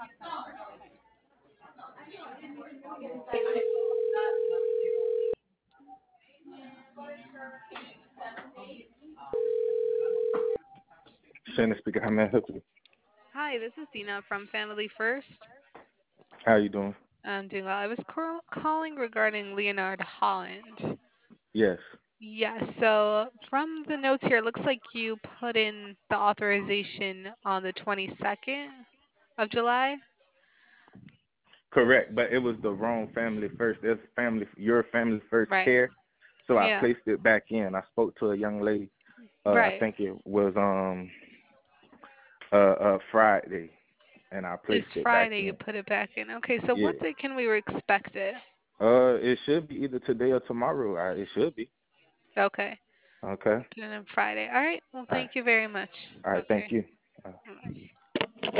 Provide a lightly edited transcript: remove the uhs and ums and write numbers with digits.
Shannon speaking. How may I help you? Hi, this is Dina from Family First. How you doing? I'm doing well. I was calling regarding Leonard Holland. Yes. Yes, so from the notes here, it looks like you put in the authorization on the 22nd of July. Correct, but it was the wrong family first. It's family, your family first Right. care. So I Yeah. placed it back in. I spoke to a young lady. I Right. think it was Friday, and I placed It's it back Friday, you in. put it back in. Okay, so Yeah. what day can we expect it? It should be either today or tomorrow. It should be. Okay. Okay. Put it in Friday. All right. Well, All right. thank you very much. All right. Thank Okay. you.